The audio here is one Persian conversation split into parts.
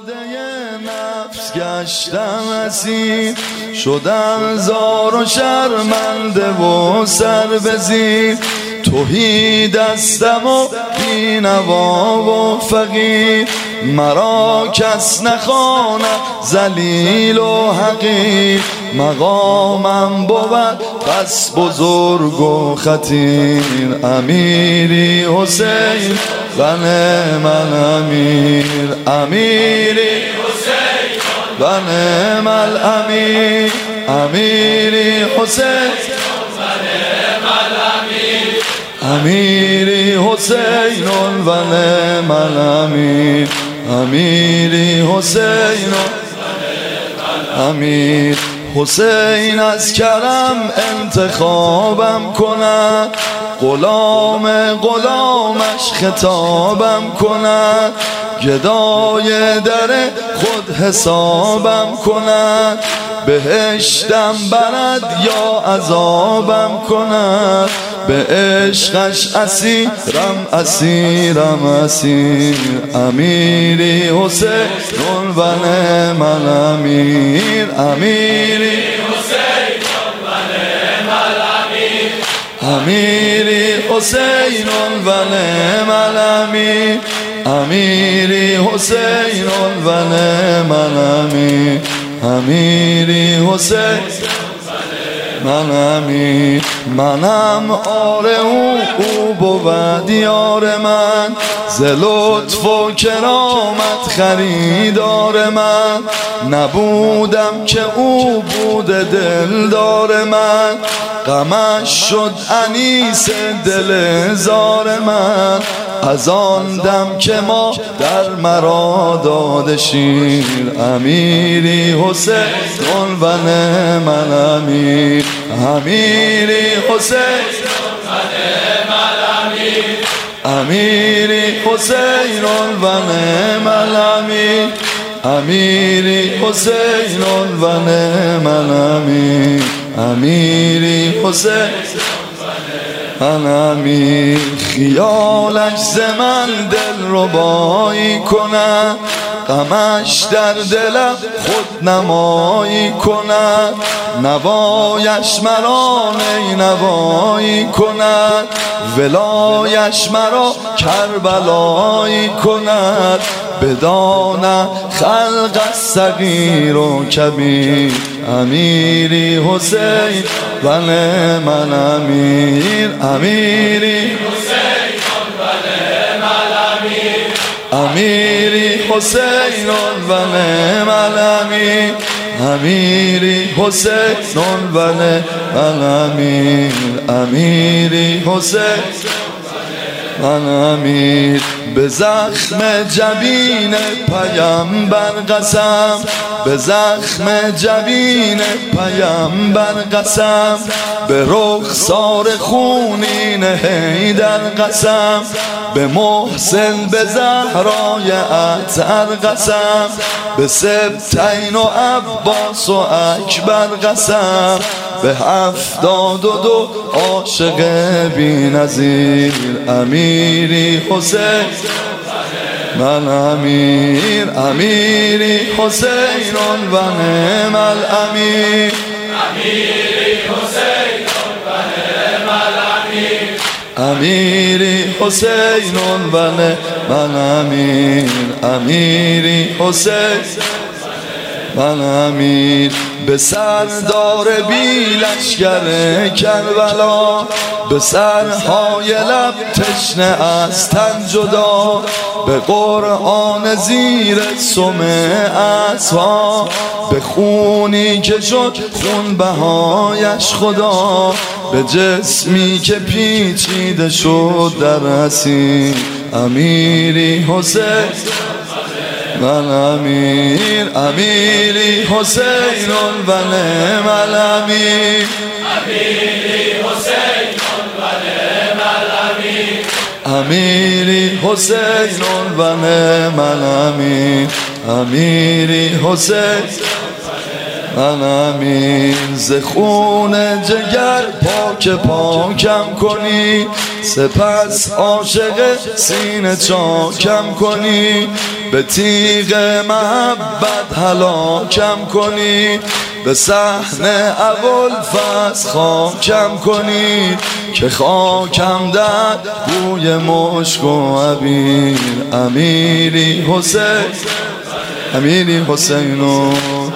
باده نفس گشتم اسیر، شدم زار و شرمنده و سر به زیر. تهی دستم و بینوا و فقیر، مرا کس نخواند ذلیل و حقیر. مقامم بود بس بزرگ و خطیر، امیری حسین و نعم الامیر. امیری حسین و نعم الامیر. امیری حسین و نعم الامیر. امیری حسین و نعم الامیر. امیری حسین امیر. حسین از کرم انتخابم کند، غلام غلامش خطابم کند. گدای در خود حسابم کند، بهشتم برد یا عذابم کند. به عشقش اسیرم اسیرم اسیر. امیری حسین و نعم الامیر. امیری حسین و نعم الامیر. امیری حسین و نعم الامیر. امیری حسین و نعم الامیر. امیری حسین من امیر. منم آره او بود یار من، ز لطف و کرامت خریدار من. نبودم که او بوده دلدار من، غمش شد انیس دل زار من. از آن دم که ما در مرا داده شیر، امیری حسین و نعم الامیر. امیری حسین و نعم الامیر. امیری حسین و نعم الامیر. امیری حسین و نعم الامیر. امیری حسین امیر. خیالش ز من دل ربایی کند، غمش در دلم خود نمایی کند. نوایش مرا نینوایی کند، ولایش مرا کربلایی کند. بدان خلق صغیر و کبیر، امیری حسین و نعم الامیر. امیری حسین و نعم الامیر. امیری حسین و نعم الامیر. امیری حسین و نعم الامیر. امیری حسین من امیر. به زخم جبین پیامبر قسم، به زخم جبین پیامبر قسم. به رخسار خونین حیدر قسم، به محسن به زهرای اطهر قسم. به سبتین و عباس و اکبر قسم، به 72 عاشق بی نظیر. امیری حسین من امیر. امیری حسین و نعم الامیر. امیری حسین و نعم الامیر. امیری حسین و نعم الامیر. امیری حسین من امیر. به سردار بی لشکر کربلا، به سرهای لب تشنه از تن جدا. به قرآن زیر سم اسبا، به خونی که شد خون بهایش خدا. به جسمی که پیچیده شد در اسیر، امیری حسین من امیر. امیری حسین و نعم الامیر. امیری حسین و نعم الامیر. امیری حسین و نعم الامیر. امیری حسین منمی ز خون جگر پاکم کنی، سپس عاشق سینه چاکم کنی، به تیغ محبت هلاکم کنی، به صحن ابوالفضل خاکم کنی، که خاکم در بوی مشک و عبیر. امیری حسین، امیری حسین و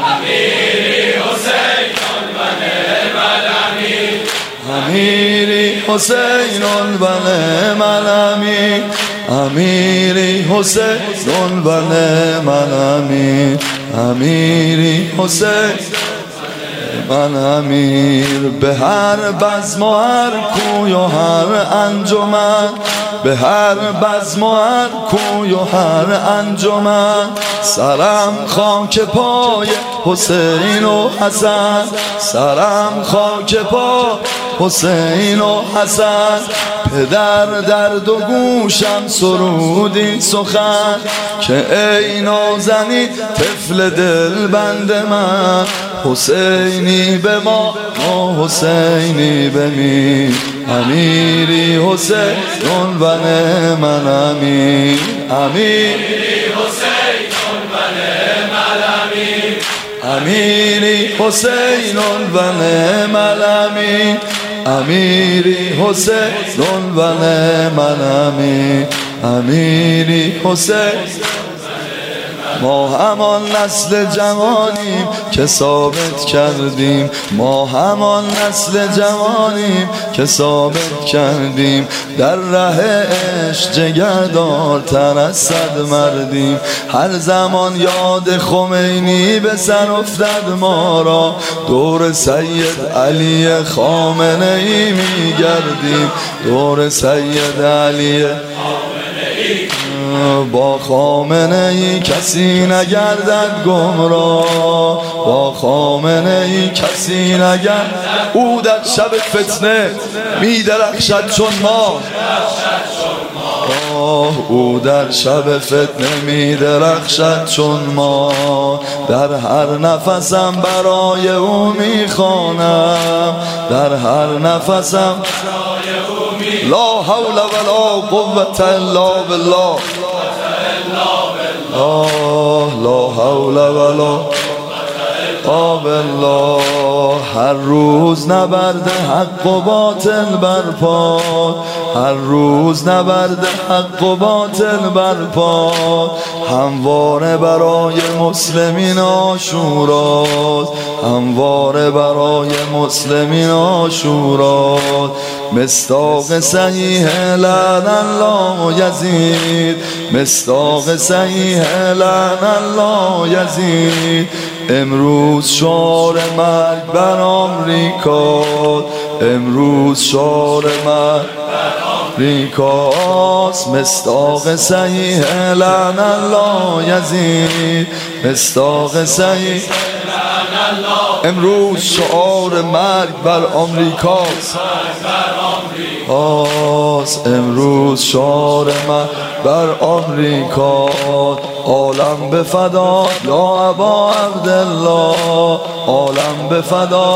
امیری حسین و نعم الامیر، امیری حسین و نعم الامیر، امیری حسین من امیر. به هر بزم و هر کوی و هر انجمن، به هر بزم و هر کوی و هر انجمن، سرم خاک پای حسین و حسن، سرم خاک پای حسین و حسن. پدر در دو گوشم سرودی سخن، که ای نازنین طفل دل بند من، حسینی به ما و حسینی به می. امیری حسین و نعم الامیر، امیری حسین و نعم الامیر، امیری حسین و نعم الامیر، امیری حسین و نعم الامیر، امیری حسین. ما همان نسل جوانیم که ثابت کردیم، ما همان نسل جوانیم که ثابت کردیم، در ره عشق جگردارتر از صد مردیم. هر زمان یاد خمینی به سر افتد ما را، دور سید علی خامنه ای می گردیم، دور سید علی با خامنه ای کسی نگردد گمراه، با خامنه ای کسی نگردد. او در شب فتنه می درخشد چون ماه، او در شب فتنه می درخشد چون ماه. در هر نفسم برای او می خوانم، در هر نفسم لا حول ولا قوة الا بالله، لا حول ولا قوة بالله. هر روز نبرد حق و باطل برپا، هر روز نبرد حق و باطل برپا. همواره برای مسلمین عاشوراست، همواره برای مسلمین عاشوراست. مصداق صحیح لعن الله یزید، مصداق صحیح لعن الله یزید. امروز شعار مرگ بر آمریکا، امروز شعار مرگ آمریکاست. مصداق صحیح لعن الله یزید، مصداق صحیح امروز شعار مرگ بر آمریکاست، امروز شعار مرگ بر آمریکا. عالم به فدا یا ابا عبدالله، عالم به فدا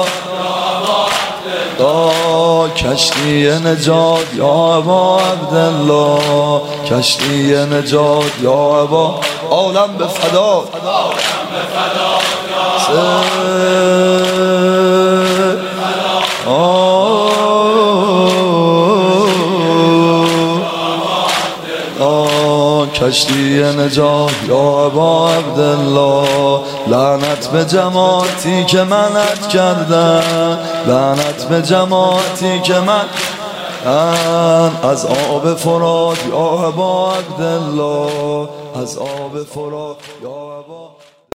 کشتی نجات یا ابا عبدالله، کشتی نجات یا ابا. عالم به فدا کشتی نجات یا ابا عبدالله. لعنت به جماعتی که منت کردن، لعنت به جماعتی که من از آب فرات یا ابا عبدالله، از آب فرات یا ابا